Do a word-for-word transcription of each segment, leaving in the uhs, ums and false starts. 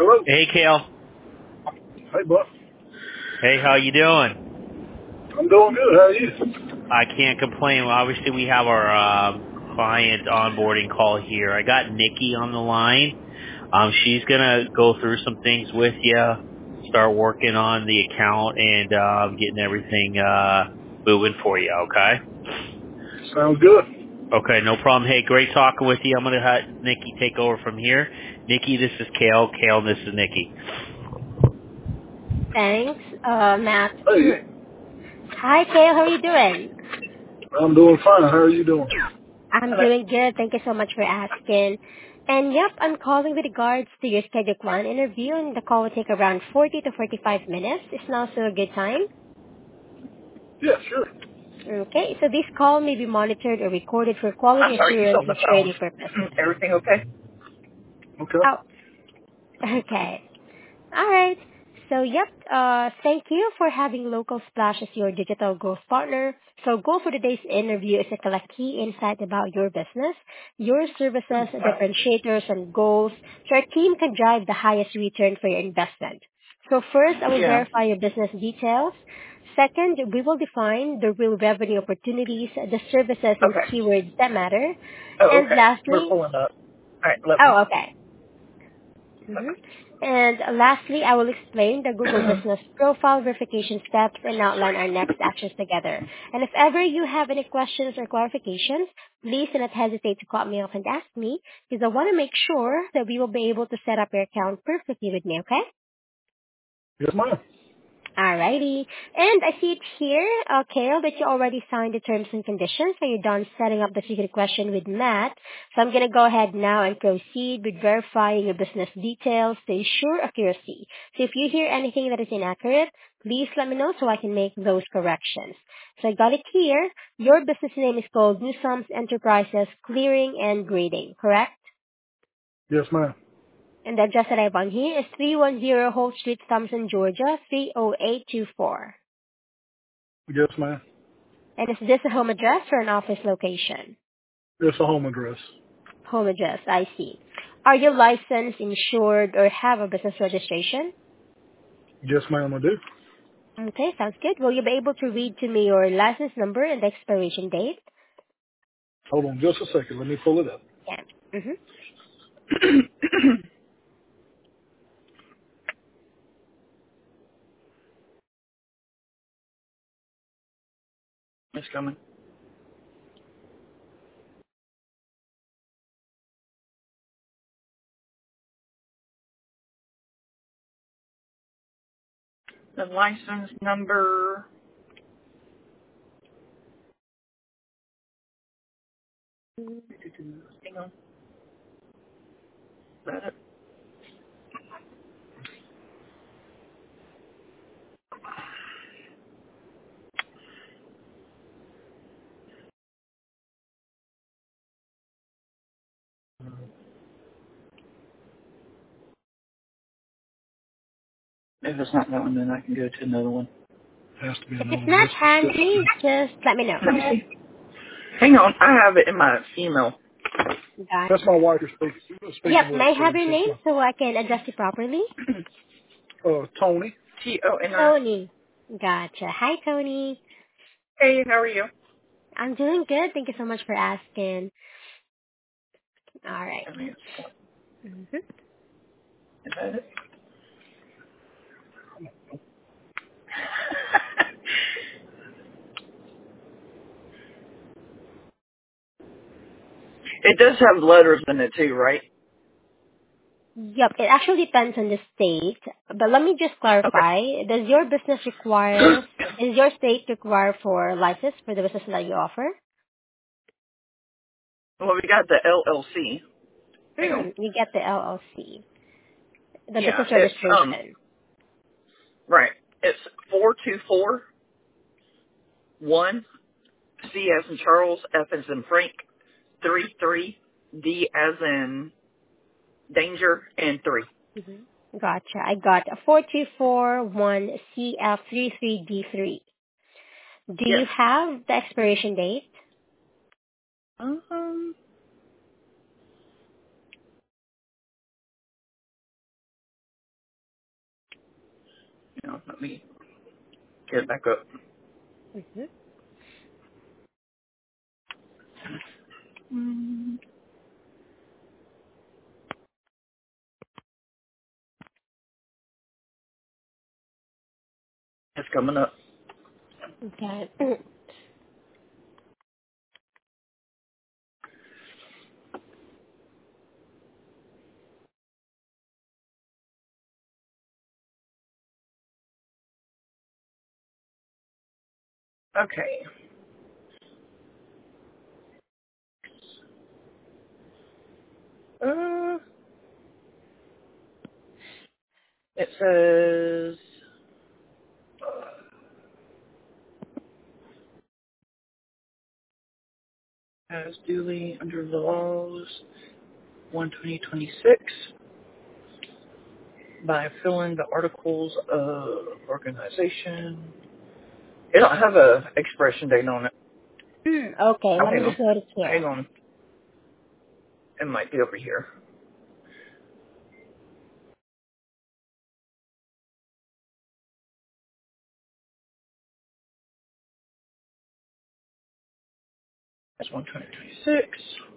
Hello. Hey, Kale. Hey, Buck. Hey, how you doing? I'm doing good. How are you? I can't complain. Well, obviously, we have our um, client onboarding call here. I got Nikki on the line. Um, she's gonna go through some things with you, start working on the account and um, getting everything uh, moving for you. Okay. Sounds good. Okay, no problem. Hey, great talking with you. I'm gonna have Nikki take over from here. Nikki, this is Kale. Kale, this is Nikki. Thanks, uh, Matt. Hey, Hi, Kale. How are you doing? I'm doing fine. How are you doing? I'm doing good. Thank you so much for asking. And yep, I'm calling with regards to your scheduled one interview, and the call will take around forty to forty-five minutes. Is now still a good time? Yeah, sure. Okay, so this call may be monitored or recorded for quality I'm sorry, he's assurance on the and phone. training purposes. Everything okay? Okay. Oh, okay. All right. So, yep, uh, thank you for having Local Splash as your digital growth partner. So, goal for today's interview is to collect key insight about your business, your services, differentiators, and goals, so our team can drive the highest return for your investment. So, first, I will Yeah. verify your business details. Second, we will define the real revenue opportunities, the services, and Okay. keywords that matter. Oh, And okay. We're lastly, pulling up. All right, let me. oh, okay. Mhm. And uh, lastly, I will explain the Google Business Profile verification steps and outline our next actions together. And if ever you have any questions or clarifications, please do not hesitate to call me up and ask me, because I want to make sure that we will be able to set up your account perfectly with me, okay? Yes, ma'am. Alrighty. And I see it here, uh, Kale, that you already signed the terms and conditions, so you're done setting up the secret question with Matt. So I'm going to go ahead now and proceed with verifying your business details to ensure accuracy. So if you hear anything that is inaccurate, please let me know so I can make those corrections. So I got it here. Your business name is called Newsoms Enterprises Clearing and Grading, correct? Yes, ma'am. And the address that I have on here is three one zero Holt Street, Thompson, Georgia, three oh eight two four. Yes, ma'am. And is this a home address or an office location? It's a home address. Home address, I see. Are you licensed, insured, or have a business registration? Yes, ma'am, I do. Okay, sounds good. Will you be able to read to me your license number and the expiration date? Hold on just a second. Let me pull it up. Yeah. Mm-hmm. It's coming. The license number. Hang on. Is that it? If it's not that one, then I can go to another one. Has to be If another it's one. not This is handy, just let me know. Let me see. Hang on. I have it in my email. Got that's my wife who's speaking, Yep, speaking with may us I have today. your So name it's so I can address you properly? my, uh, Tony. T O N I. Tony. Gotcha. Hi, Tony. Hey, how are you? I'm doing good. Thank you so much for asking. All right. I mean, Mm-hmm. is that it? It does have letters in it too, right? Yep, it actually depends on the state. But let me just Okay. clarify. Does your business require, does your state require for license for the business that you offer? Well, we got the L L C. Hang on. Hmm, you get the L L C, the Yeah, business it's um registration. right. It's four two four one C as in Charles, F as in Frank, three three D as in danger, and three. Mm-hmm. Gotcha. I got a four two four one C F three three D three. Do Yes. you have the expiration date? Um. Now, let me get it back up. Mm-hmm. Mm, It's coming up. Okay. Okay. Uh, it says, uh, as duly under the laws, one twenty twenty-six, by filling the articles of organization. It don't have a expiration date on it. Hmm, okay, Oh, let hang me on. just note it Hang here. on. It might be over here. That's one twenty twenty-six.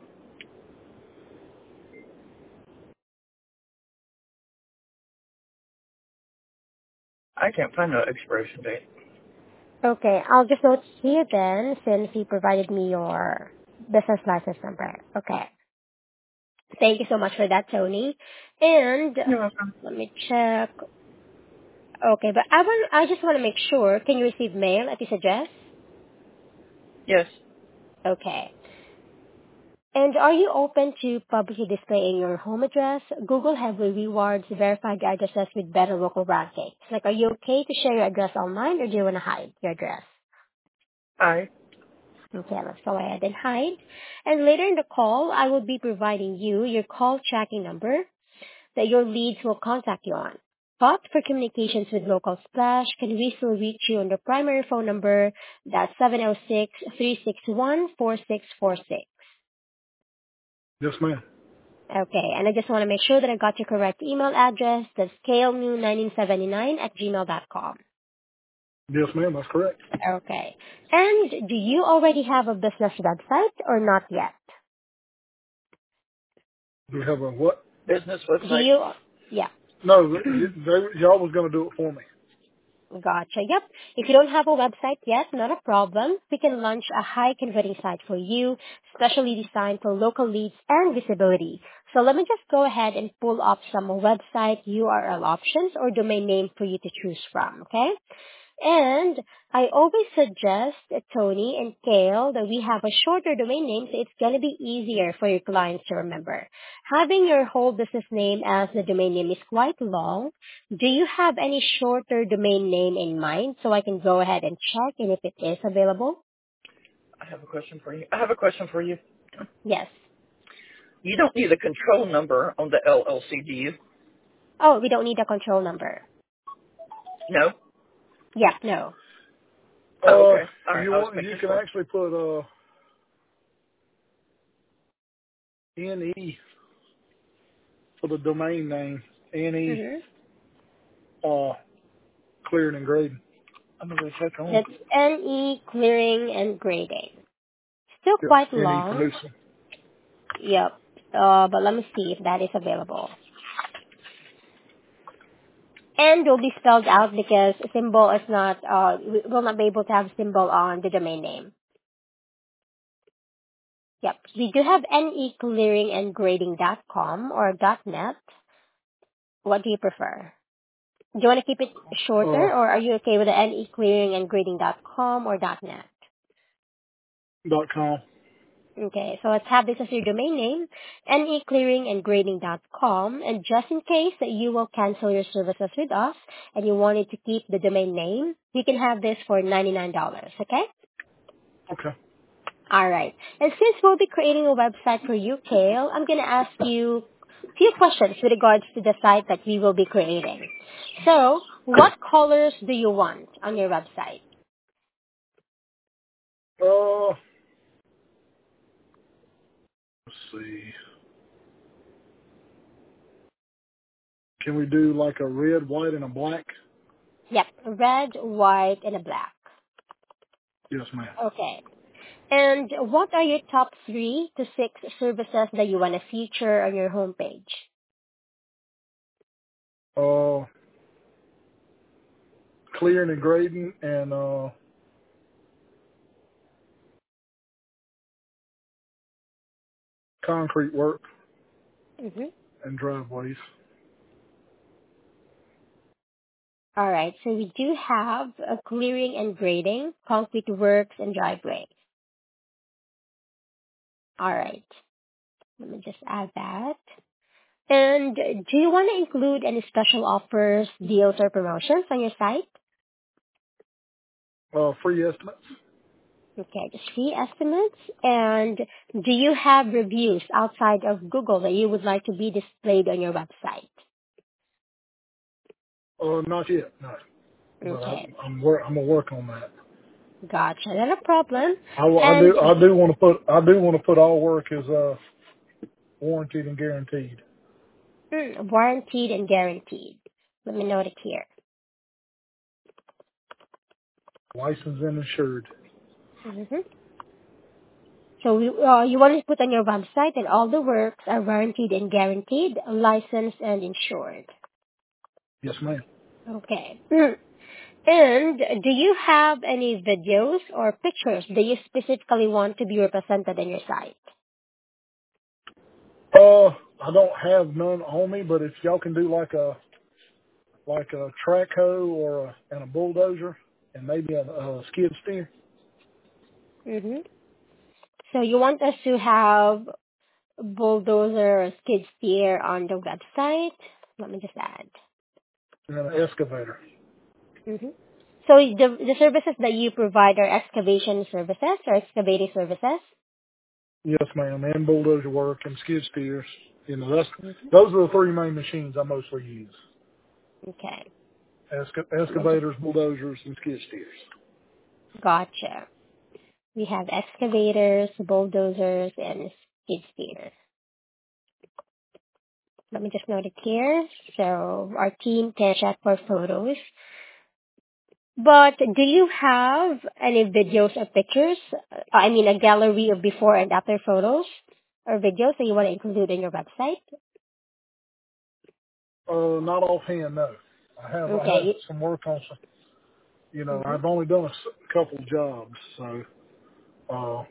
I can't find the expiration date. Okay, I'll just note here then, since you provided me your business license number. Okay. Thank you so much for that, Tony. And You're welcome. let me check. Okay, but I want, I just want to make sure, can you receive mail at this address? Yes, Okay. And are you open to publicly displaying your home address? Google Heavily Rewards verified addresses with better local rankings. Like, are you okay to share your address online, or do you want to hide your address? I. Okay, let's go ahead and hide. And later in the call, I will be providing you your call tracking number that your leads will contact you on. But for communications with Local Splash, can we still reach you on the primary phone number? That's seven oh six, three six one, four six four six. Yes, ma'am. Okay, and I just want to make sure that I got your correct email address. That's kale new nineteen seventy-nine at gmail dot com. Yes, ma'am. That's correct. Okay. And do you already have a business website or not yet? Do we have a what? Business Do website. you? Yeah. No, they, they, y'all was going to do it for me. Gotcha. Yep. If you don't have a website yet, not a problem. We can launch a high converting site for you, specially designed for local leads and visibility. So let me just go ahead and pull up some website U R L options or domain name for you to choose from, okay? And I always suggest, uh, Tony and Kale, that we have a shorter domain name so it's going to be easier for your clients to remember. Having your whole business name as the domain name is quite long. Do you have any shorter domain name in mind so I can go ahead and check and if it is available? I have a question for you. I have a question for you. Yes. You don't need a control number on the L L C, do you? Oh, we don't need a control number. No? Yeah, no. Oh, Uh, okay. All right. you I was want, you making can sure. actually put, uh, N E for the domain name. N E, Mm-hmm. uh, clearing and grading. I'm going to check on. That's N E clearing and grading. Still Yes, quite N E long. producing. Yep. Uh, but let me see if that is available. And will be spelled out because symbol is not, uh, we will not be able to have symbol on the domain name. Yep. We do have ne clearing and grading dot com or .net. What do you prefer? Do you want to keep it shorter Uh, or are you okay with the ne clearing and grading dot com or .net? dot com. Okay, so let's have this as your domain name, ne clearing and grading dot com. And just in case that you will cancel your services with us and you wanted to keep the domain name, you can have this for ninety-nine dollars, okay? Okay. All right. And since we'll be creating a website for you, Kale, I'm going to ask you a few questions with regards to the site that we will be creating. So, what colors do you want on your website? Uh, let's see. Can we do like a red, white, and a black? Yep, red, white, and a black. Yes, ma'am. Okay. And what are your top three to six services that you want to feature on your homepage? Uh, clearing and grading and uh, concrete work Mm-hmm. and driveways. All right. So we do have a clearing and grading, concrete works, and driveway. All right. Let me just add that. And do you want to include any special offers, deals, or promotions on your site? Uh, free estimates. Okay, just free estimates. And do you have reviews outside of Google that you would like to be displayed on your website? Uh, not yet, no. But I, Okay, I'm work. I'm gonna work on that. gotcha. Not a problem. I, I And do. I do want to put. I do want to put all work as uh warranted and guaranteed. mm, warranted and guaranteed. Let me note it here. Licensed and insured. Mm-hmm. So we, uh, you want to put on your website that all the works are warranted and guaranteed, licensed and insured. Yes, ma'am. Okay. Mm. And do you have any videos or pictures that you specifically want to be represented on your site? Uh, I don't have none on me, but if y'all can do like a like a track hoe or a, and a bulldozer and maybe a, a skid steer Mm-hmm. So you want us to have bulldozer or skid steer on the website? Let me just add. and an excavator. Mm-hmm. So the, the services that you provide are excavation services or excavating services? Yes, ma'am, and bulldozer work and skid steers. You know, that's Mm-hmm. those are the three main machines I mostly use: Okay. Esca- Let me just, excavators, bulldozers, and skid steers. gotcha. We have excavators, bulldozers, and skid steers. Let me just note it here so our team can check for photos. But do you have any videos or pictures? I mean, a gallery of before and after photos or videos that you want to include in your website? Uh, not offhand, no. I have I have Okay. some work on some. You know, Mm-hmm. I've only done a s- couple jobs, so uh,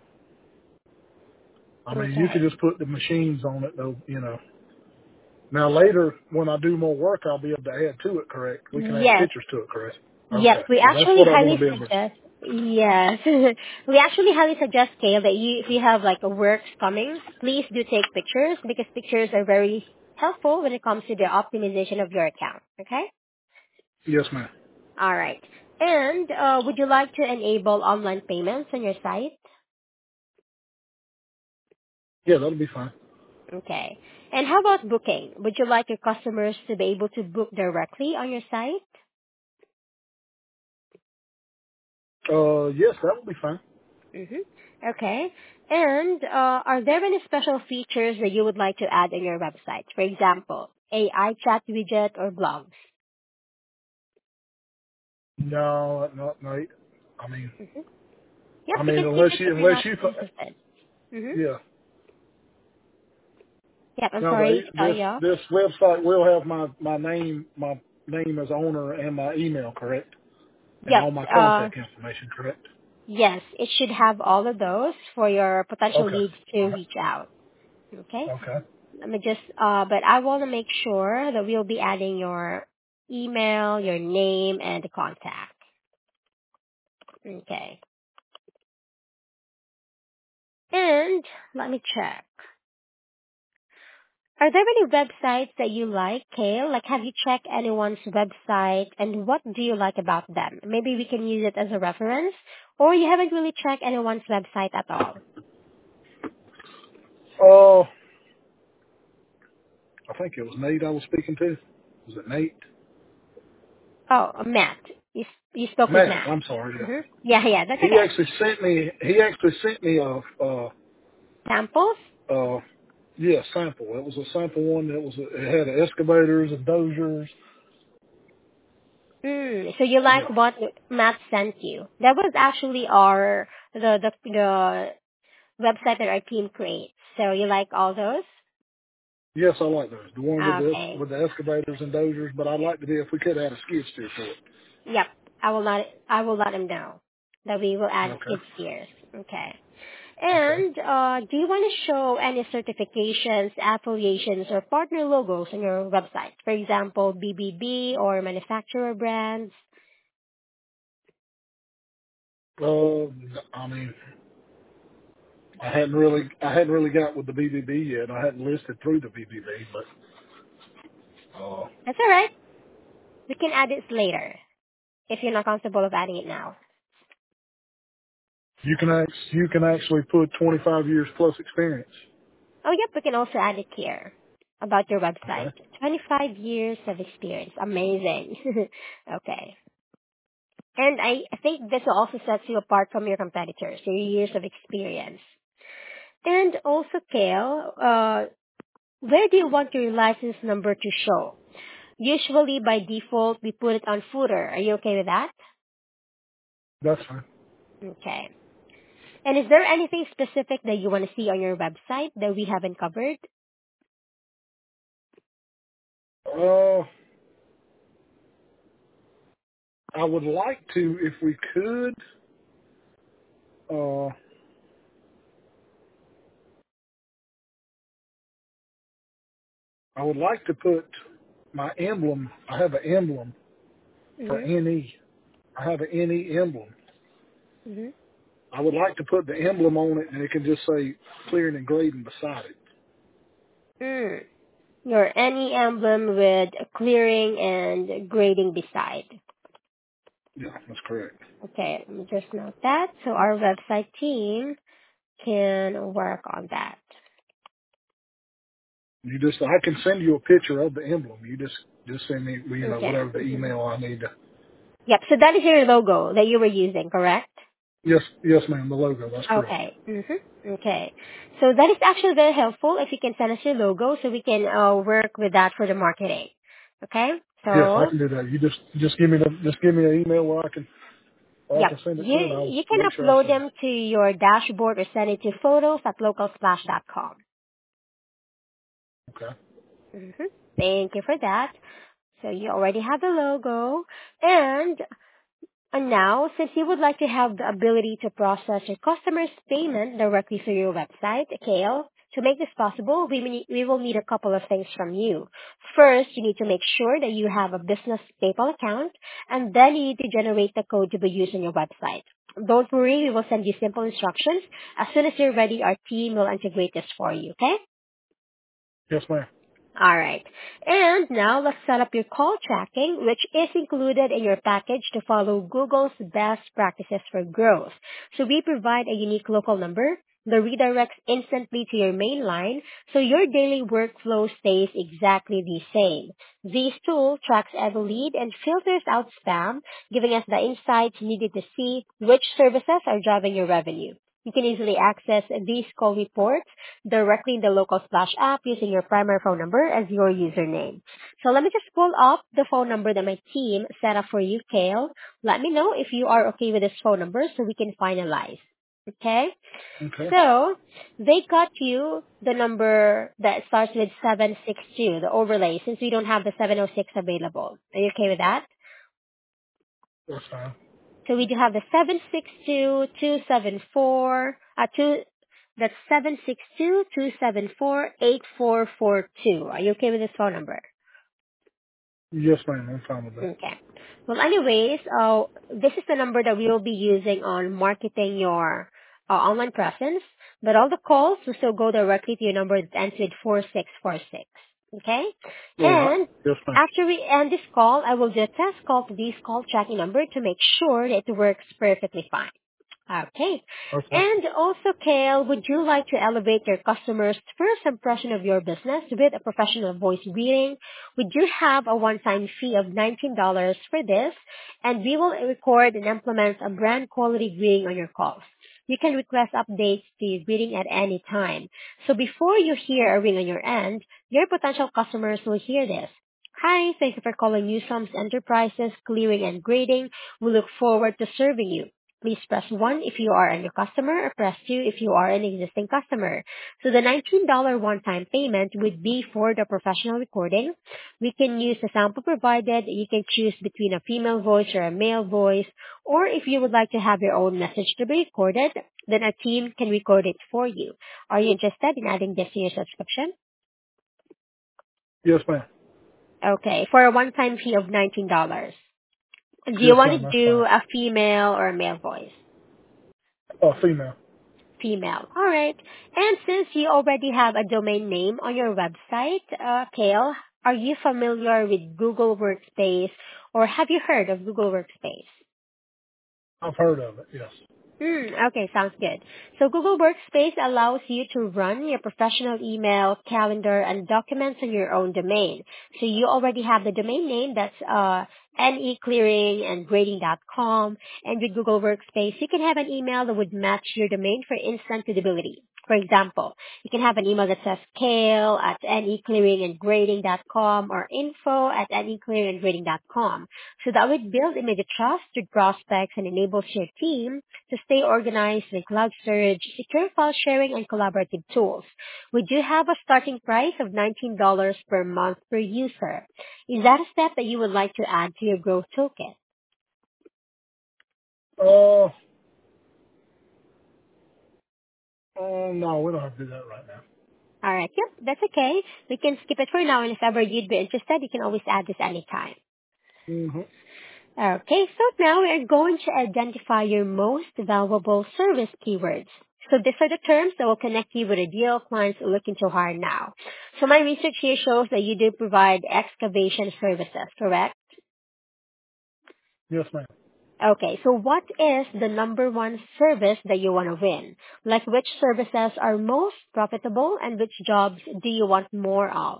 I mean, you could Okay. just put the machines on it, though. You know. Now later, when I do more work, I'll be able to add to it. Correct? We can add Yes. pictures to it. Correct? Yes, Okay. we So that's actually what I want highly to be able to. suggest. Yes, we actually highly suggest, Kale, that you, if you have like a works coming, please do take pictures because pictures are very helpful when it comes to the optimization of your account. Okay. Yes, ma'am. All right. And uh, would you like to enable online payments on your site? Yeah, that'll be fine. Okay. And how about booking? Would you like your customers to be able to book directly on your site? Uh, yes, that will be fine. Mm-hmm. Okay. And uh, are there any special features that you would like to add on your website? For example, A I chat widget or blogs? No, not no. I mean, Mm-hmm. Yep, I you mean, can skip unless it you, if you're unless not you, interested. Mm-hmm. yeah. Yep, I'm No, sorry the, to cut this you off. this website will have my my name, my name as owner, and my email, correct, and Yep. all my Uh, contact information, correct? yes, it should have all of those for your potential Okay. leads to All right. reach out. Okay. Okay. Let me just, uh, but I want to make sure that we'll be adding your email, your name, and the contact. Okay. And let me check. Are there any websites that you like, Kale? Like, have you checked anyone's website and what do you like about them? Maybe we can use it as a reference, or you haven't really checked anyone's website at all. Uh, I think it was Nate I was speaking to. Was it Nate? Oh, Matt. You, you spoke with Matt. Matt. I'm sorry. Yeah. Mm-hmm. Yeah, yeah, that's He okay. actually sent me. He actually sent me a. Uh, Samples? uh, yeah, sample. It was a sample one. It was. A, it had excavators and dozers Mm, so you like Yeah. what Matt sent you? That was actually our the the the website that our team creates. So you like all those? Yes, I like those. The one with the Okay. with the excavators and dozers, but I'd like to be if we could add a skid steer to it. Yep. I will let I will let him know that we will add Okay. skid steers. Okay. Okay. And uh, do you want to show any certifications, affiliations, or partner logos on your website? For example, B B B or manufacturer brands. Uh, I mean, I hadn't really I hadn't really got with the B B B yet. I hadn't listed through the B B B, but uh, That's all right. We can add it later if you're not comfortable with adding it now. you can act, you can actually put twenty-five years plus experience. Oh, yep, we can also add it here about your website. Okay. twenty-five years of experience. Amazing. Okay. And I, I think this will also set you apart from your competitors, your years of experience. And also, Kale, uh, where do you want your license number to show? Usually, by default, we put it on footer. Are you okay with that? That's fine. Okay. And is there anything specific that you want to see on your website that we haven't covered? Uh, I would like to, if we could, uh, I would like to put my emblem. I have an emblem for Mm-hmm. N E. I have an N E emblem. Mm-hmm. I would like to put the emblem on it, and it can just say clearing and grading beside it. Mm. Your any emblem with a clearing and grading beside. Yeah, that's correct. Okay, let me just note that. So our website team can work on that. You just, I can send you a picture of the emblem. You just, just send me, you know, Okay. whatever the email I need to. Yep, so that is your logo that you were using, correct? Yes, yes, ma'am. The logo. That's correct. Okay. Mm-hmm. Okay. So that is actually very helpful if you can send us your logo so we can uh, work with that for the marketing. Okay? Yes, I So, can do that. You just, just give me the, just give me an email where I can, where I yep. can send it You, to, and I'll you can make sure I upload send them to your dashboard or send it to photos at localsplash dot com. it. Okay. Mm-hmm. Thank you for that. So you already have the logo. And And now, since you would like to have the ability to process your customer's payment directly through your website, Kale, to make this possible, we, may- we will need a couple of things from you. First, you need to make sure that you have a business PayPal account, and then you need to generate the code to be used on your website. Don't worry, we will send you simple instructions. As soon as you're ready, our team will integrate this for you, okay? Yes, ma'am. All right. And now let's set up your call tracking, which is included in your package to follow Google's best practices for growth. So we provide a unique local number that redirects instantly to your main line, so your daily workflow stays exactly the same. This tool tracks every lead and filters out spam, giving us the insights needed to see which services are driving your revenue. You can easily access these call reports directly in the local Splash app using your primary phone number as your username. So let me just pull up the phone number that my team set up for you, Kale. Let me know if you are okay with this phone number so we can finalize. Okay? Okay. So they got you the number that starts with seven six two, the overlay, since we don't have the seven oh six available. Are you okay with that? That's fine. So we do have the seven six two two seven four, uh, two, that's seven six two two seven four eight four four two. Are you okay with this phone number? Yes, ma'am. I'm fine with that. Okay. Well, anyways, uh, this is the number that we will be using on marketing your uh, online presence, but all the calls will still go directly to your number that ends with four six four six. Okay? All right. And Yes, ma'am. after we end this call, I will do a test call to this call tracking number to make sure that it works perfectly fine. Okay. Okay. And also, Kale, would you like to elevate your customers' first impression of your business with a professional voice reading? We do have a one-time fee of nineteen dollars for this, and we will record and implement a brand quality greeting on your calls. You can request updates to your greeting at any time. So before you hear a ring on your end, your potential customers will hear this. Hi, thank you for calling Newsoms Enterprises Clearing and Grading. We look forward to serving you. Please press one if you are a new customer or press two if you are an existing customer. So the nineteen dollars one-time payment would be for the professional recording. We can use the sample provided. You can choose between a female voice or a male voice. Or if you would like to have your own message to be recorded, then our team can record it for you. Are you interested in adding this to your subscription? Yes, ma'am. Okay, for a one-time fee of nineteen dollars. Do you Yes, want ma'am. to That's do fine. a female or a male voice? Oh, female. Female. All right. And since you already have a domain name on your website, uh, Kale, are you familiar with Google Workspace or have you heard of Google Workspace? I've heard of it. Yes. Mm, okay, sounds good. So Google Workspace allows you to run your professional email, calendar, and documents on your own domain. So you already have the domain name that's uh, neclearing and grading dot com. And with Google Workspace, you can have an email that would match your domain for instant visibility. For example, you can have an email that says kale at neclearing and grading dot com or info at neclearing and grading dot com. So that would build immediate trust with prospects and enables your team to stay organized with cloud storage, secure file sharing, and collaborative tools. We do have a starting price of nineteen dollars per month per user. Is that a step that you would like to add to your growth toolkit? Uh, oh, no, we don't have to do that right now. All right, yep, that's okay. We can skip it for now, and if ever you'd be interested, you can always add this anytime. Mm-hmm. Okay, so now we're going to identify your most valuable service keywords. So these are the terms that will connect you with ideal clients looking to hire now. So my research here shows that you do provide excavation services, correct? Yes, ma'am. Okay, so what is the number one service that you want to win? Like which services are most profitable and which jobs do you want more of?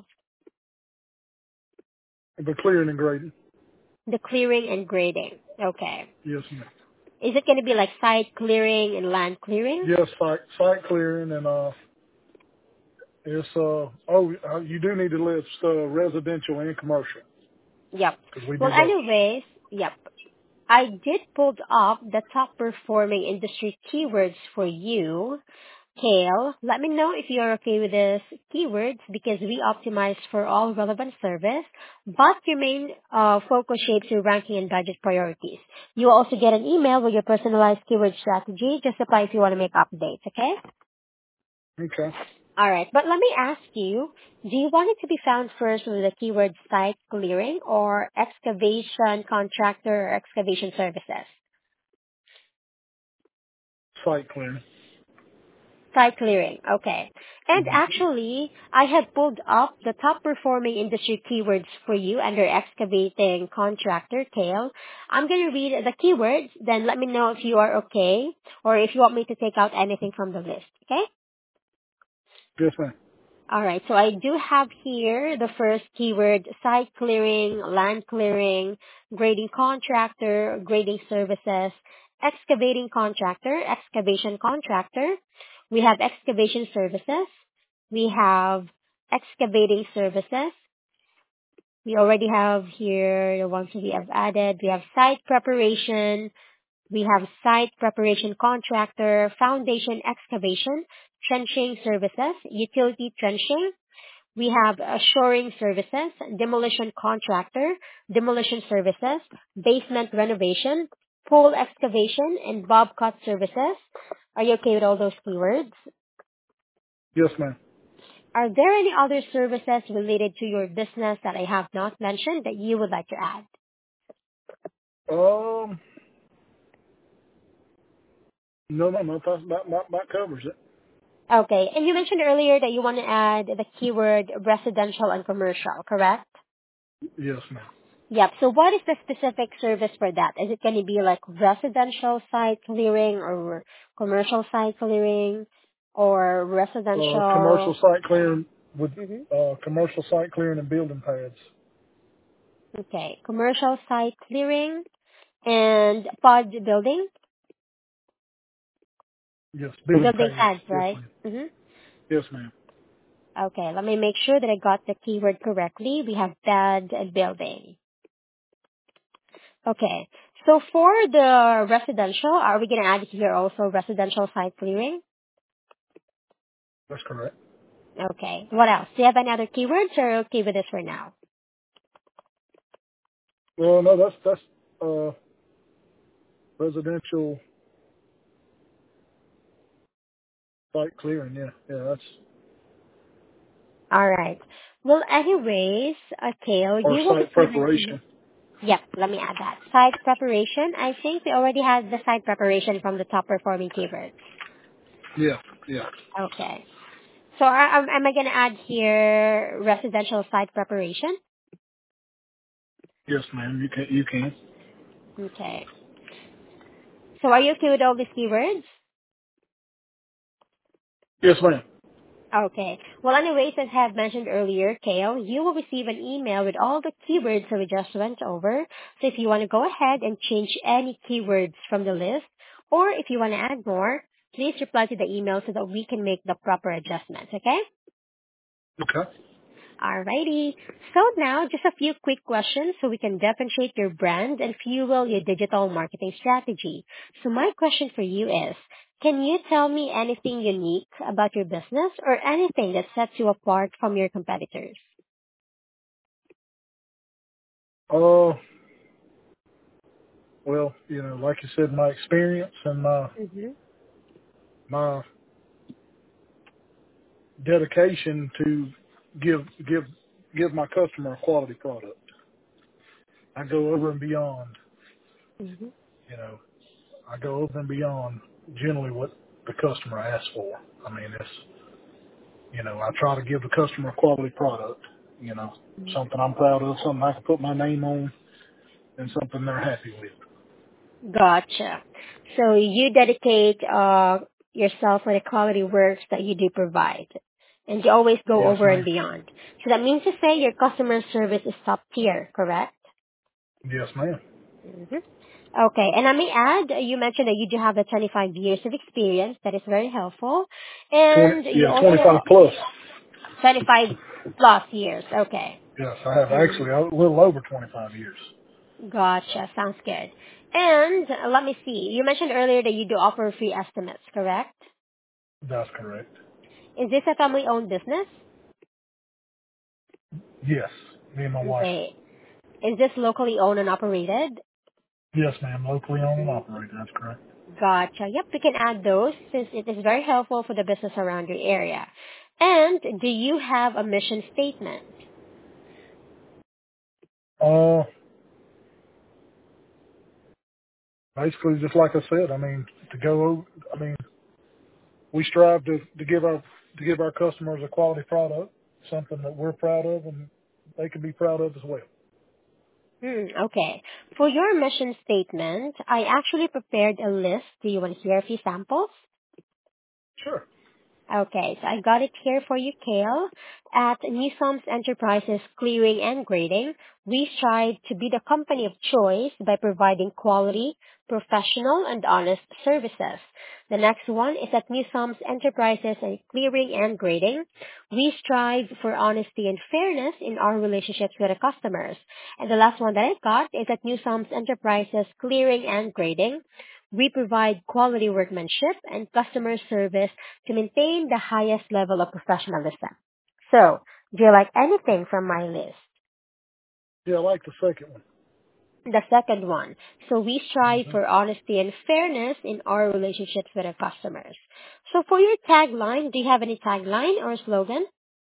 The clearing and grading. The clearing and grading. Okay. Yes, ma'am. Is it going to be like site clearing and land clearing? Yes, site site clearing and uh, it's uh oh uh, you do need to list uh, residential and commercial Yep. because we Well, do both. anyways, yep. I did pull up the top performing industry keywords for you. Kale, let me know if you're okay with this keywords because we optimize for all relevant service, but your main uh, focus shapes your ranking and budget priorities. You will also get an email with your personalized keyword strategy. Just apply if you want to make updates, okay? Okay. All right, but let me ask you, do you want it to be found first with the keyword site clearing or excavation contractor or excavation services? Site clearing. Site clearing, okay. And Mm-hmm. actually, I have pulled up the top performing industry keywords for you under excavating contractor, Kale. I'm going to read the keywords, then let me know if you are okay or if you want me to take out anything from the list, okay? Yes, ma'am. All right, so I do have here the first keyword, site clearing, land clearing, grading contractor, grading services, excavating contractor, excavation contractor. We have excavation services. We have excavating services. We already have here the ones that we have added. We have site preparation. We have site preparation contractor, foundation excavation, trenching services, utility trenching, we have uh, shoring services, demolition contractor, demolition services, basement renovation, pool excavation, and bobcat services. Are you okay with all those keywords? Yes, ma'am. Are there any other services related to your business that I have not mentioned that you would like to add? Um, no, no, no. That that that, that covers it. Okay, and you mentioned earlier that you want to add the keyword residential and commercial, correct? Yes, ma'am. Yep. So what is the specific service for that? Is it going to be like residential site clearing or commercial site clearing or Uh, commercial residential? site clearing with hmm uh, commercial site clearing and building pads. Okay. Commercial site clearing and pod building? Yes, building Building pads. pads, Yes, right? ma'am. hmm Yes, ma'am. Okay, let me make sure that I got the keyword correctly. We have bad building. Okay, so for the residential, are we going to add here also residential site clearing? That's correct. Okay, what else? Do you have any other keywords or okay with this for now? Well, no, that's that's uh, residential site clearing. Yeah, yeah, that's All right. Well, anyways, okay, or you will site receive an email. preparation. Yep, let me add that. Site preparation. I think we already had the site preparation from the top performing keywords. Yeah, yeah. Okay. So are, am am I going to add here residential site preparation? Yes, ma'am. You can. You can. Okay. So are you okay with all these keywords? Yes, ma'am. Okay. Well, anyways, as I have mentioned earlier, Kale, you will receive an email with all the keywords that we just went over. So if you want to go ahead and change any keywords from the list, or if you want to add more, please reply to the email so that we can make the proper adjustments, okay? Okay. Alrighty. So now, just a few quick questions so we can differentiate your brand and fuel your digital marketing strategy. So my question for you is, can you tell me anything unique about your business or anything that sets you apart from your competitors? Uh, well, you know, like you said, my experience and my Mm-hmm. my dedication to give give give my customer a quality product. I go over and beyond. Mm-hmm. You know, I go over and beyond generally what the customer asks for. I mean, it's, you know, I try to give the customer a quality product, you know, something I'm proud of, something I can put my name on, and something they're happy with. Gotcha. So you dedicate uh, yourself for the quality works that you do provide. And you always go Yes, over and ma'am. beyond. So that means to say your customer service is top tier, correct? Yes, ma'am. Mhm. Okay. And I may add, uh, you mentioned that you do have the twenty-five years of experience. That is very helpful. twenty, And you yeah, twenty-five also, plus. twenty-five plus years. Okay. Yes, I have Mm, actually a little over twenty-five years. Gotcha. Sounds good. And uh, let me see. You mentioned earlier that you do offer free estimates, correct? That's correct. Is this a family-owned business? Yes, me and my wife. Okay. Is this locally owned and operated? Yes, ma'am. Locally owned and operated. That's correct. Gotcha. Yep, we can add those since it is very helpful for the business around your area. And do you have a mission statement? Uh, basically, just like I said, I mean, to go over, I mean, we strive to, to give our to give our customers a quality product, something that we're proud of and they can be proud of as well. Hmm, okay. For your mission statement, I actually prepared a list. Do you want to hear a few samples? Sure. Okay, so I got it here for you, Kale. At Newsoms Enterprises Clearing and Grading, we strive to be the company of choice by providing quality, professional, and honest services. The next one is at Newsoms Enterprises and Clearing and Grading. We strive for honesty and fairness in our relationships with the customers. And the last one that I got is at Newsoms Enterprises Clearing and Grading. We provide quality workmanship and customer service to maintain the highest level of professionalism. So, do you like anything from my list? Yeah, I like the second one. The second one. So we strive hmm for honesty and fairness in our relationships with our customers. So for your tagline, do you have any tagline or slogan?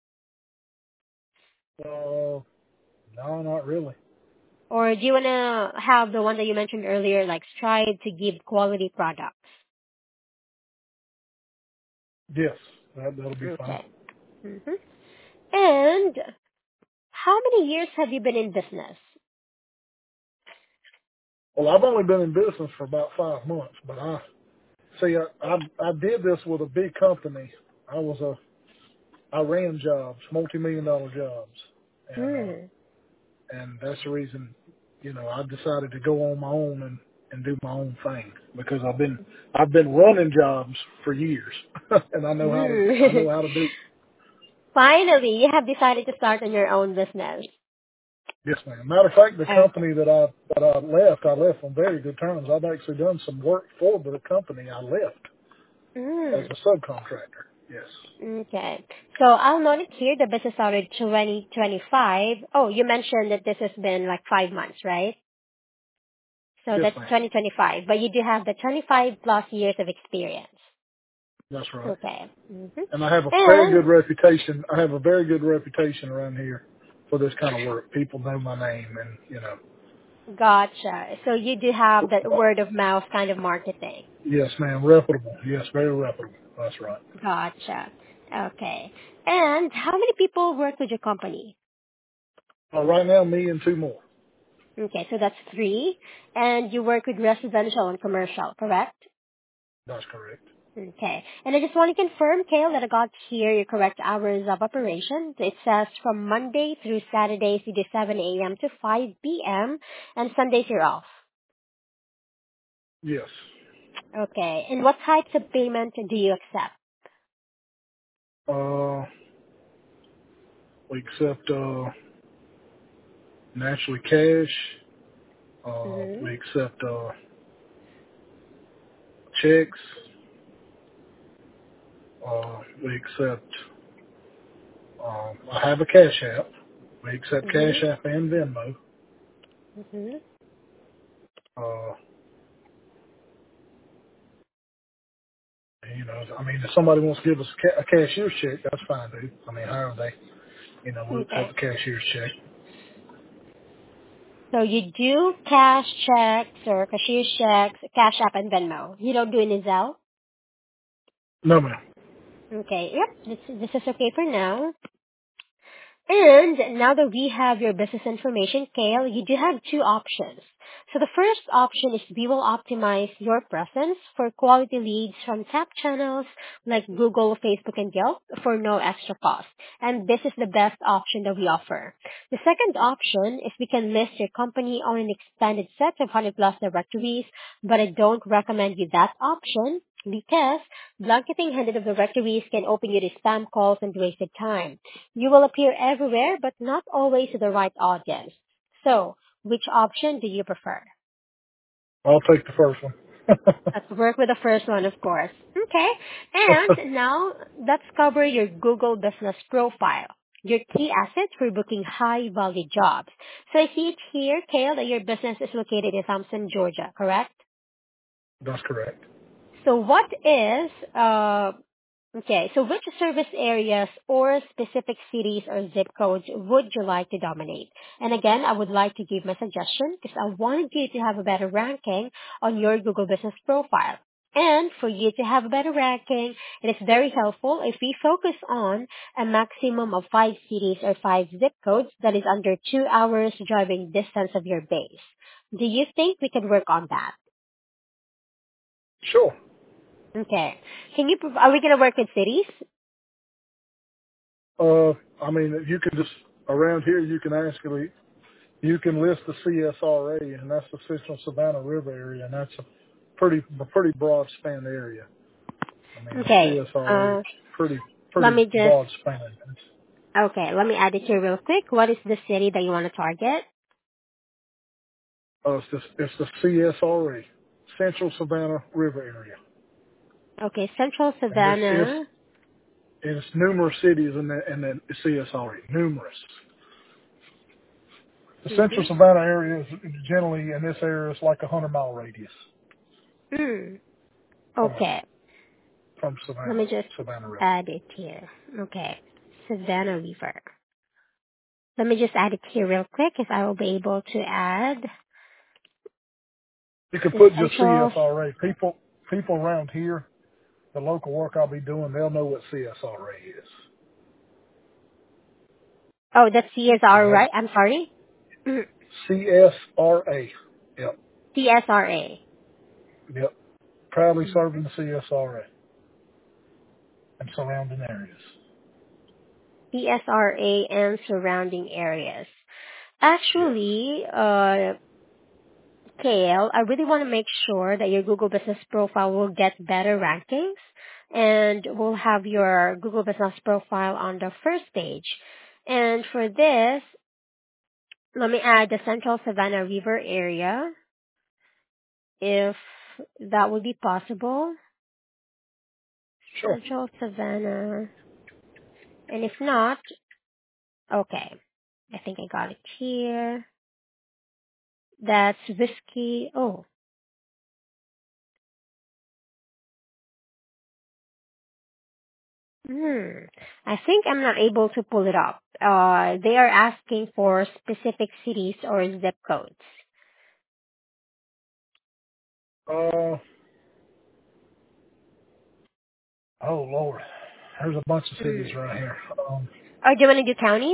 Uh, no, not really. Or do you want to have the one that you mentioned earlier, like strive to give quality products? Yes, that that'll be fine. Okay. hmm And how many years have you been in business? Well, I've only been in business for about five months, but I see I I, I did this with a big company. I was a I ran jobs, multi-million dollar jobs, and uh, Hmm. and that's the reason, you know, I decided to go on my own and, and do my own thing because I've been I've been running jobs for years, and I know how to I Hmm. know how to do. Finally, you have decided to start on your own business. Yes, ma'am. Matter of fact, the Okay. company that I that I left, I left on very good terms. I've actually done some work for the company I left as Mm. a subcontractor. Yes. Okay. So I'll note it here, the business started twenty twenty-five. Oh, you mentioned that this has been like five months, right? So Yes, that's ma'am. twenty twenty-five, but you do have the twenty-five plus years of experience. That's right. Okay. hmm And I have a very And good reputation. I have a very good reputation around here for this kind of work. People know my name, and you know. gotcha. So you do have that word of mouth kind of marketing. Yes, ma'am. Reputable. Yes, very reputable. That's right. Gotcha. Okay. And how many people work with your company? Uh, right now, me and two more. Okay, so that's three. And you work with residential and commercial, correct? That's correct. Okay. And I just want to confirm, Kale, that I got here your correct hours of operation. It says from Monday through Saturdays, you do seven a.m. to five p.m. and Sundays you're off. Yes. Okay. And what types of payment do you accept? Uh, we accept uh, naturally cash. Uh, Mm-hmm. we accept uh, checks. Uh, we accept. Um, I have a Cash App. We accept Cash Mm-hmm. App and Venmo. Mm-hmm. Uh, you know, I mean, if somebody wants to give us a, ca- a cashier's check, that's fine, dude. I mean, however they, you know, we'll Okay. accept a cashier's check. So you do cash checks or cashier checks, Cash App and Venmo. You don't do any Zelle? No, ma'am. Okay. Yep. This, this is okay for now. And now that we have your business information, Kale, you do have two options. So the first option is we will optimize your presence for quality leads from top channels like Google, Facebook, and Yelp for no extra cost. And this is the best option that we offer. The second option is we can list your company on an expanded set of one hundred plus directories, but I don't recommend you that option because blanketing one hundred of directories can open you to spam calls and wasted time. You will appear everywhere, but not always to the right audience. So, which option do you prefer? I'll take the first one. Let's work with the first one, of course. Okay. And now, let's cover your Google business profile, your key asset for booking high-value jobs. So I see it here, Kale, that your business is located in Thompson, Georgia, correct? That's correct. So what is uh, Okay, so which service areas or specific cities or zip codes would you like to dominate? And again, I would like to give my suggestion because I wanted you to have a better ranking on your Google Business profile. And for you to have a better ranking, it is very helpful if we focus on a maximum of five cities or five zip codes that is under two hours driving distance of your base. Do you think we could work on that? Sure. Okay. Can you, prov- are we going to work with cities? Uh, I mean, you can just, around here, you can actually, you can list the C S R A, and that's the Central Savannah River area, and that's a pretty, a pretty broad span area. I mean, the Okay. C S R A is Uh, pretty, let pretty me just, broad span. okay, let me add it here real quick. What is the city that you want to target? Uh, it's the, it's the C S R A, Central Savannah River area. Okay, Central And it's, it's, Savannah. it's numerous cities in the, in the C S R A, numerous. The Central Mm-hmm. Savannah area is generally, in this area, it's like a hundred mile radius Mm. from us, Okay, from let Savannah, me just Savannah River. add it here. Okay, Savannah River. Let me just add it here real quick because I will be able to add You could the put just Central. C S R A. People, people around here, the local work I'll be doing, they'll know what C S R A is. Oh, that's C S R, And that right? I'm sorry? Mm. C S R A. Yep, C S R A. yep. Proudly Mm-hmm. serving the C S R A and surrounding areas. C S R A and surrounding areas. Yes. Actually, uh, Kale, I really want to make sure that your Google Business profile will get better rankings. and we'll have your Google Business profile on the first page. And for this, let me add the Central Savannah River area, if that would be possible. Sure. Central Savannah. And if not, okay. I think I got it here. That's whiskey. Oh. Hmm. I think I'm not able to pull it up. Uh, they are asking for specific cities or zip codes. Uh, oh Lord, there's a bunch of Hmm. cities around here. Um, Or do you want to do counties?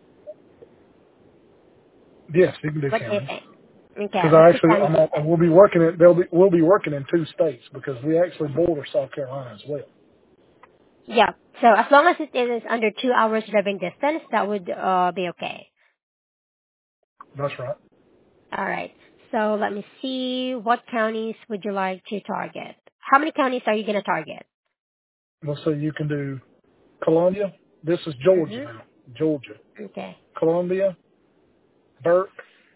yes, you can do What do you counties. think? Okay, Because let's I do actually, counties I'm not, instead. we'll be working in, they'll be, we'll be working in two states because we actually border South Carolina as well. Yeah. So as long as it is under two hours driving distance, that would uh, be okay. That's right. All right. So let me see. What counties would you like to target? How many counties are you going to target? Let's say you can do Columbia. This is Georgia now. Mm-hmm. Georgia. Okay. Columbia, Burke,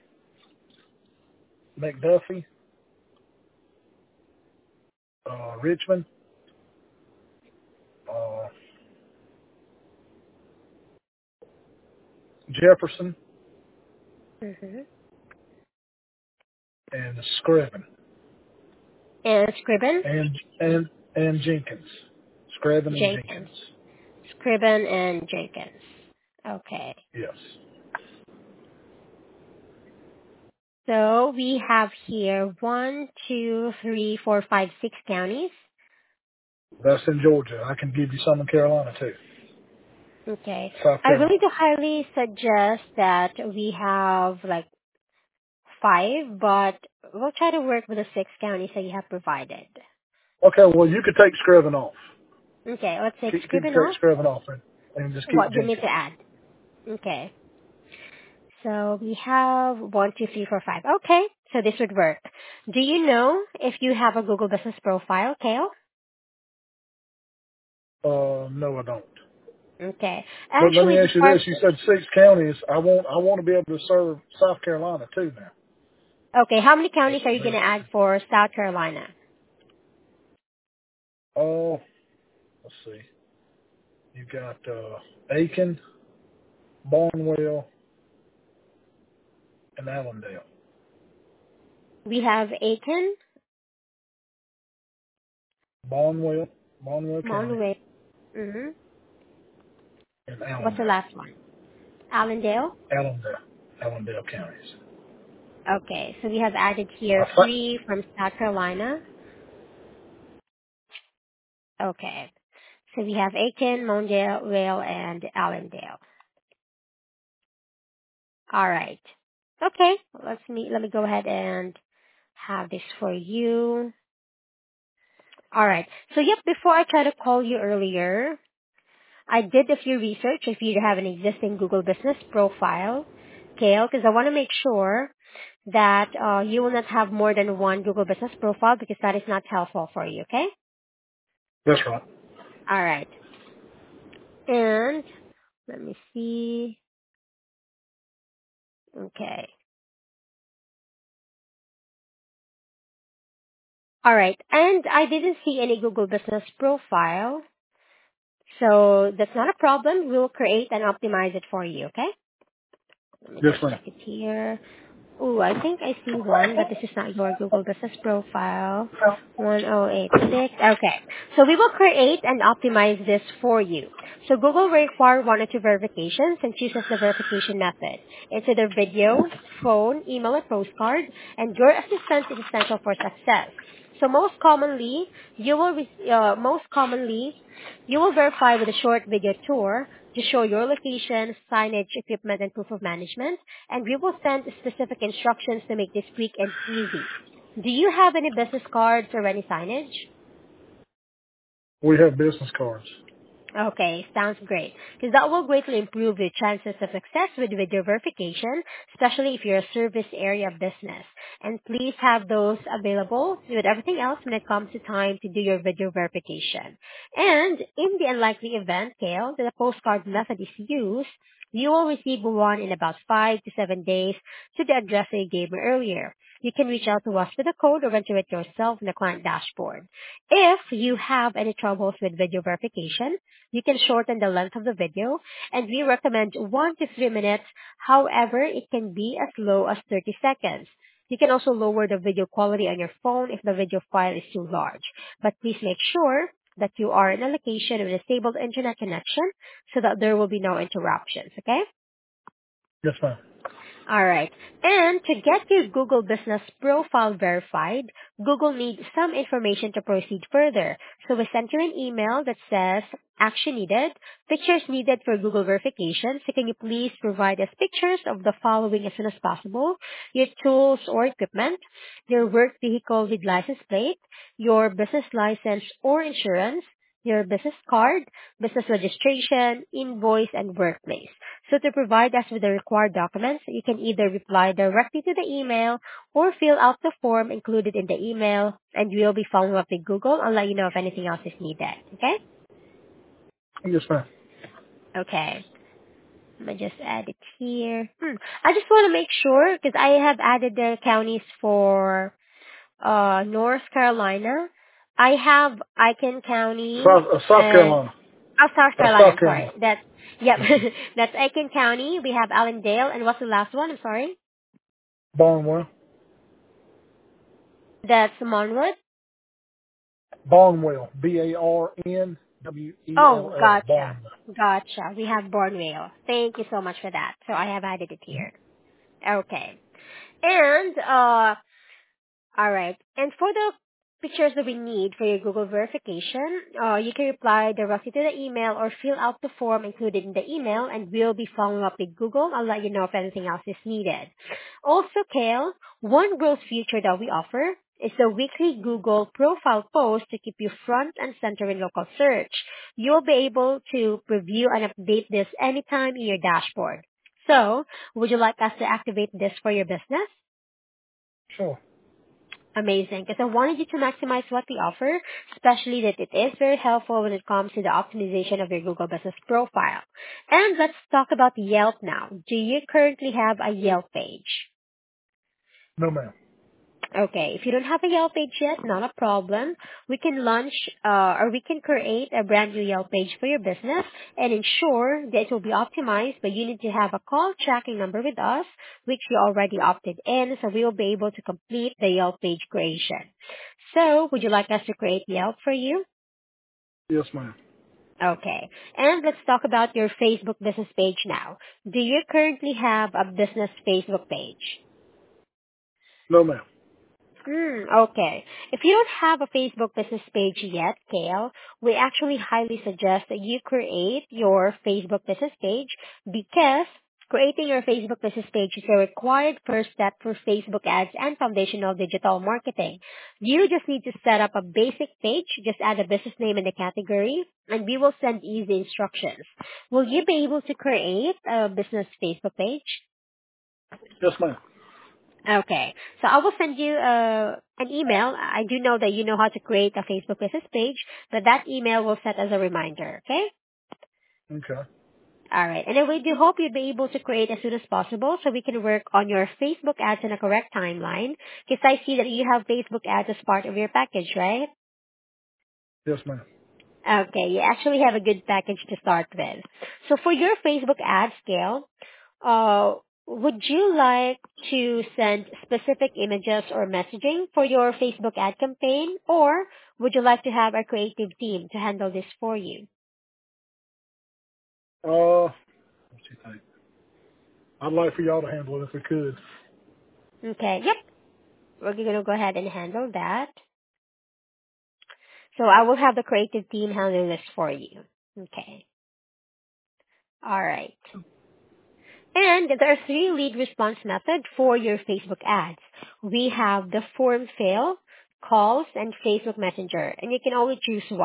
McDuffie, uh, Richmond, uh, Jefferson, Mm-hmm. and Screven, And Scriben? and and and Jenkins, Screven and Jenkins. Jenkins. Scriben and Jenkins. Okay. Yes, So we have here one, two, three, four, five, six counties. that's in Georgia. I can give you some in Carolina too. Okay. South I really Carolina. do highly suggest that we have like five, but we'll try to work with the six counties that you have provided. Okay, well you could take Screven off. Okay, let's take Keep, you can Scriben take off. Screven off and, and just keep What do you need to Jenkins. add? Okay. So we have one, two, three, four, five. Okay, so this would work. Do you know if you have a Google Business profile, Kale? Uh, no, I don't. Okay. But let me Actually, ask you before this: you said six counties. I want I want to be able to serve South Carolina too now. okay, how many That's, counties are you going that's, to add for South Carolina? oh, let's see. You got uh, Aiken, Barnwell, and Allendale. We have Aiken, Barnwell, Barnwell County, Monterey. Mm-hmm. and What's the Allendale. last one? Allendale. Allendale, Allendale counties. Okay, so we have added I here fi- three from South Carolina. Okay, so we have Aiken, Monterey, and Allendale. All right. Okay, let's me let me go ahead and have this for you. All right. So yep, before I tried to call you earlier, I did a few research if you have an existing Google Business profile, Kale, because I want to make sure that uh, you will not have more than one Google Business profile because that is not helpful for you, okay? that's right. All right. And let me see. Okay. All right. And I didn't see any Google Business profile. So that's not a problem. We'll create and optimize it for you, okay? Let me Yes, just ma'am. check it here. Oh, I think I see one, but this is not your Google Business profile. one oh eight six. Okay. So we will create and optimize this for you. So Google will require one or two verifications and chooses the verification method. It's either video, phone, email, or postcard, and your assistance is essential for success. So most commonly, you will re- uh, most commonly you will verify with a short video tour to show your location, signage, equipment, and proof of management, and we will send specific instructions to make this quick and easy. Do you have any business cards or any signage? We have business cards. Okay, sounds great. Because that will greatly improve your chances of success with video verification, especially if you're a service area business. And please have those available with everything else when it comes to time to do your video verification. And in the unlikely event, Kale, that a postcard method is used, you will receive one in about five to seven days to the address that you gave me earlier. You can reach out to us with a code or enter it yourself in the client dashboard. If you have any troubles with video verification, you can shorten the length of the video, and we recommend one to three minutes. However, it can be as low as thirty seconds. You can also lower the video quality on your phone if the video file is too large. But please make sure that you are in a location with a stable internet connection so that there will be no interruptions, okay? Yes, ma'am. All right. And to get your Google Business Profile verified, Google needs some information to proceed further. So we sent you an email that says, action needed, pictures needed for Google verification. So can you please provide us pictures of the following as soon as possible? Your tools or equipment, your work vehicle with license plate, your business license or insurance, your business card, business registration, invoice, and workplace. So to provide us with the required documents, you can either reply directly to the email or fill out the form included in the email, and we'll be following up with Google and let you know if anything else is needed. Okay? Yes, ma'am. Okay. Let me just add it here. Hmm. I just want to make sure, because I have added the counties for uh, North Carolina. I have Aiken County South, uh, South and Carolina. oh, South Uh, Carolina. South I'm sorry. Carolina. That's yep. That's Aiken County. We have Allendale, and what's the last one? I'm sorry. Barnwell. That's Monwood. Barnwell. B A R N W E L Oh, L. gotcha, Barnwell. gotcha. We have Bourneville. Thank you so much for that. So I have added it here. Okay. And uh all right. And for the pictures that we need for your Google verification, uh, you can reply directly to the email or fill out the form included in the email, and we'll be following up with Google. I'll let you know if anything else is needed. Also, Kale, one growth feature that we offer is the weekly Google profile post to keep you front and center in local search. You'll be able to preview and update this anytime in your dashboard. So, would you like us to activate this for your business? Sure. Amazing, because I wanted you to maximize what we offer, especially that it is very helpful when it comes to the optimization of your Google Business Profile. And let's talk about Yelp now. Do you currently have a Yelp page? No, ma'am. Okay, if you don't have a Yelp page yet, not a problem. We can launch uh, or we can create a brand new Yelp page for your business and ensure that it will be optimized, but you need to have a call tracking number with us, which you already opted in, so we will be able to complete the Yelp page creation. So, would you like us to create Yelp for you? Yes, ma'am. Okay, and let's talk about your Facebook business page now. Do you currently have a business Facebook page? No, ma'am. Hmm, okay. If you don't have a Facebook business page yet, Kale, we actually highly suggest that you create your Facebook business page because creating your Facebook business page is a required first step for Facebook ads and foundational digital marketing. You just need to set up a basic page, just add a business name in the category, and we will send easy instructions. Will you be able to create a business Facebook page? Yes, ma'am. Okay. So I will send you uh, an email. I do know that you know how to create a Facebook business page, but that email will set as a reminder, okay? Okay. All right. And then we do hope you'll be able to create as soon as possible so we can work on your Facebook ads in a correct timeline. Because I see that you have Facebook ads as part of your package, right? Yes, ma'am. Okay. You actually have a good package to start with. So for your Facebook ad scale, Uh, would you like to send specific images or messaging for your Facebook ad campaign, or would you like to have a creative team to handle this for you? Uh, what do you think? I'd like for y'all to handle it if we could. Okay, yep. We're going to go ahead and handle that. So I will have the creative team handle this for you. Okay. All right. And there are three lead response methods for your Facebook ads. We have the form fill, calls, and Facebook Messenger, and you can only choose one.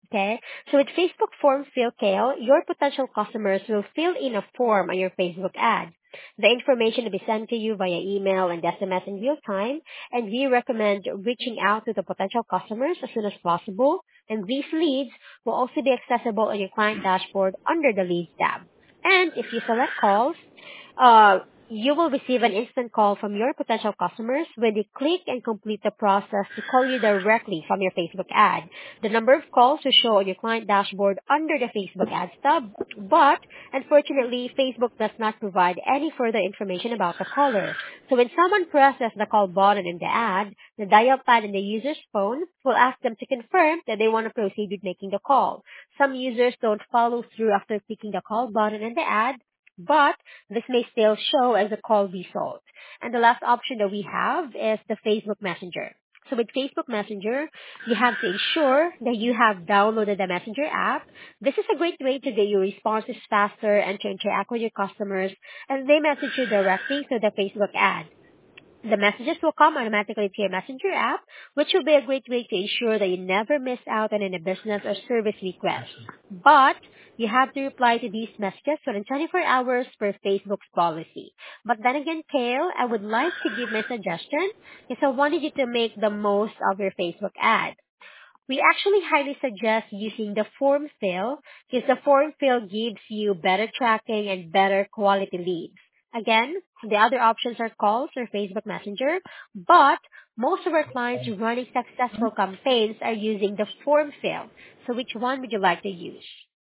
Okay? So with Facebook Form Fill, Kale, your potential customers will fill in a form on your Facebook ad. The information will be sent to you via email and S M S in real time, and we recommend reaching out to the potential customers as soon as possible, and these leads will also be accessible on your client dashboard under the Leads tab. And if you select calls, uh, you will receive an instant call from your potential customers when they click and complete the process to call you directly from your Facebook ad. The number of calls will show on your client dashboard under the Facebook ads tab, but unfortunately, Facebook does not provide any further information about the caller. So when someone presses the call button in the ad, the dial pad in the user's phone will ask them to confirm that they want to proceed with making the call. Some users don't follow through after clicking the call button in the ad, but this may still show as a call result. And the last option that we have is the Facebook Messenger. So with Facebook Messenger, you have to ensure that you have downloaded the Messenger app. This is a great way to get your responses faster and to interact with your customers, and they message you directly through the Facebook ad. The messages will come automatically to your Messenger app, which will be a great way to ensure that you never miss out on any business or service requests. But you have to reply to these messages within twenty-four hours per Facebook's policy. But then again, Kale, I would like to give my suggestion is I wanted you to make the most of your Facebook ad. We actually highly suggest using the form fill because the form fill gives you better tracking and better quality leads. Again, the other options are calls or Facebook Messenger, but most of our clients running successful campaigns are using the form fill. So which one would you like to use?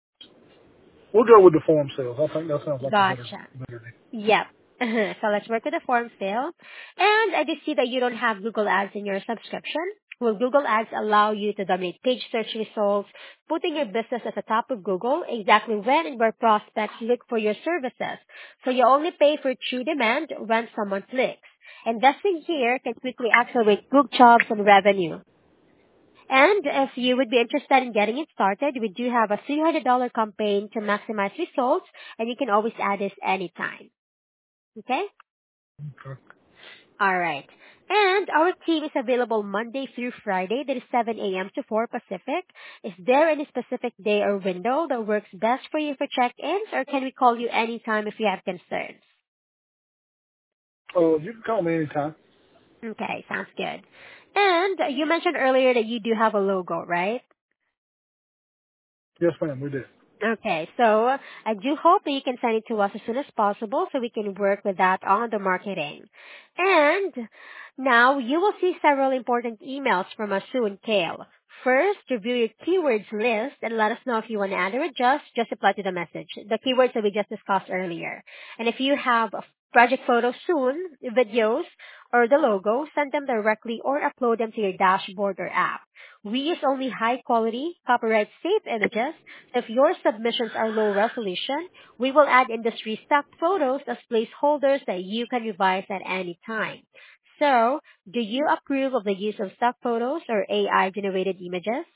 We'll go with the form sales. I think that sounds like a better, Gotcha. better deal. Yep. So let's work with the form fill. And I do see that you don't have Google Ads in your subscription. Will Google Ads allow you to dominate page search results, putting your business at the top of Google exactly when and where prospects look for your services? So you only pay for true demand when someone clicks. Investing here can quickly accelerate Google jobs and revenue. And if you would be interested in getting it started, we do have a three hundred dollars campaign to maximize results, and you can always add this anytime. Okay? Okay. All right. And our team is available Monday through Friday. That is seven a.m. to four Pacific. Is there any specific day or window that works best for you for check-ins, or can we call you anytime if you have concerns? Oh, you can call me anytime. Okay, sounds good. And you mentioned earlier that you do have a logo, right? Yes, ma'am, we did. Okay, so I do hope that you can send it to us as soon as possible so we can work with that on the marketing. And now you will see several important emails from us soon, Kale. First, review your keywords list and let us know if you want to add or adjust. Just reply to the message, the keywords that we just discussed earlier. And if you have project photos soon, videos, or the logo, send them directly or upload them to your dashboard or app. We use only high quality, copyright safe images. If your submissions are low resolution, we will add industry stock photos as placeholders that you can revise at any time. So, do you approve of the use of stock photos or A I generated images?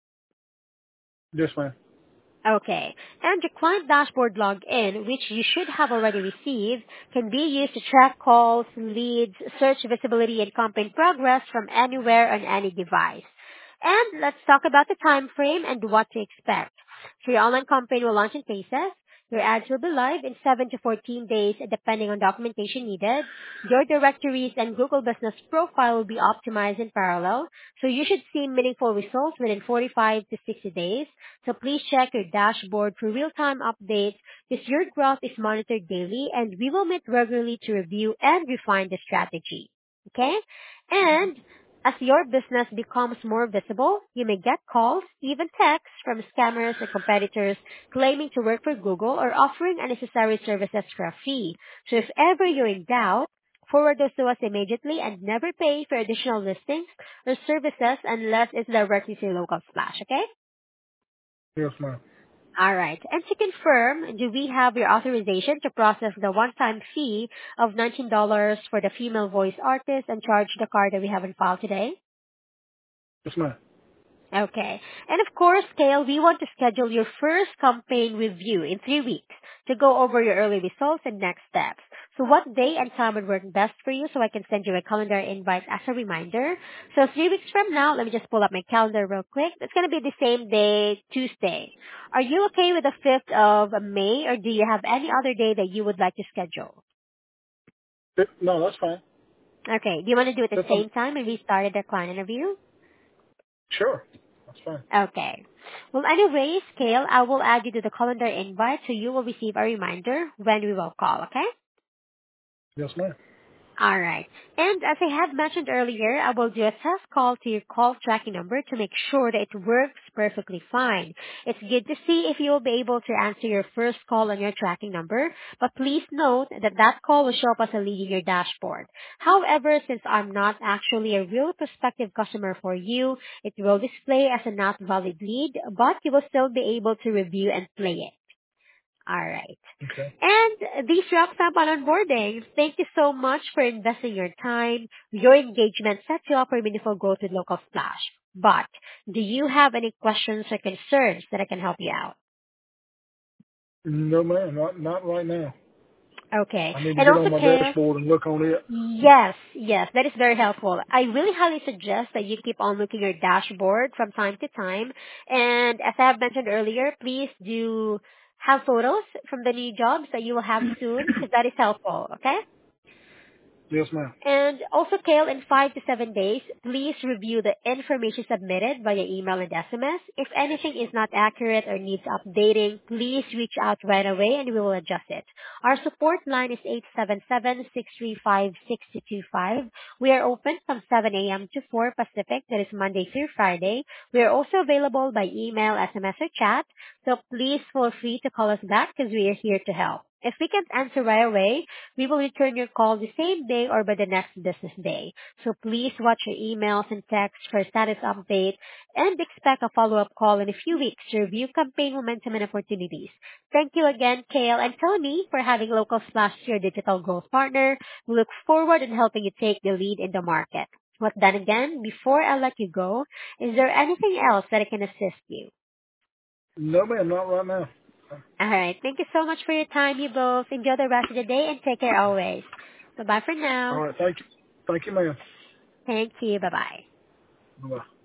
Yes, ma'am. Okay. And your client dashboard login, which you should have already received, can be used to track calls, leads, search visibility, and campaign progress from anywhere on any device. And let's talk about the time frame and what to expect. So your online campaign will launch in phases. Your ads will be live in seven to fourteen days depending on documentation needed. Your directories and Google Business Profile will be optimized in parallel, so you should see meaningful results within forty-five to sixty days. So please check your dashboard for real-time updates because your growth is monitored daily, and we will meet regularly to review and refine the strategy. Okay? And as your business becomes more visible, you may get calls, even texts from scammers or competitors claiming to work for Google or offering unnecessary services for a fee. So if ever you're in doubt, forward those to us immediately and never pay for additional listings or services unless it's directly to your local splash, okay? Yes, ma'am. All right. And to confirm, do we have your authorization to process the one-time fee of nineteen dollars for the female voice artist and charge the card that we have in file today? Yes, ma'am. Okay. And of course, Kale, we want to schedule your first campaign review in three weeks to go over your early results and next steps. So what day and time would work best for you so I can send you a calendar invite as a reminder? So three weeks from now, let me just pull up my calendar real quick. It's going to be the same day, Tuesday. Are you okay with the fifth of May, or do you have any other day that you would like to schedule? No, that's fine. Okay. Do you want to do it at That's the fine. same time when we started the client interview? Sure. That's fine. Okay. Well, anyways, Kale, I will add you to the calendar invite so you will receive a reminder when we will call, okay? Yes, ma'am. All right. And as I had mentioned earlier, I will do a test call to your call tracking number to make sure that it works perfectly fine. It's good to see if you will be able to answer your first call on your tracking number, but please note that that call will show up as a lead in your dashboard. However, since I'm not actually a real prospective customer for you, it will display as a not valid lead, but you will still be able to review and play it. All right. Okay. And this wraps up on onboarding. Thank you so much for investing your time. Your engagement sets you up for meaningful growth with Local Splash. But do you have any questions or concerns that I can help you out? No, ma'am. Not not right now. Okay. I need to And get also, on my Kale, dashboard and look on it. yes, yes, that is very helpful. I really highly suggest that you keep on looking at your dashboard from time to time. And as I have mentioned earlier, please do have photos from the new jobs that you will have soon because that is helpful, okay? Yes, ma'am. And also, Kale, in five to seven days, please review the information submitted via email and S M S. If anything is not accurate or needs updating, please reach out right away and we will adjust it. Our support line is eight seven seven, six three five, six two two five. We are open from seven a.m. to four Pacific. That is Monday through Friday. We are also available by email, S M S, or chat. So please feel free to call us back because we are here to help. If we can't answer right away, we will return your call the same day or by the next business day. So please watch your emails and texts for status update and expect a follow-up call in a few weeks to review campaign momentum and opportunities. Thank you again, Kale and Tony, for having Local Splash your digital growth partner. We look forward in helping you take the lead in the market. But then again, before I let you go, is there anything else that I can assist you? No, ma'am. Not right now. All right. Thank you so much for your time, you both. Enjoy the rest of the day and take care always. Bye-bye for All now. right. Thank you. Thank you, ma'am. Thank you. Bye-bye. Bye.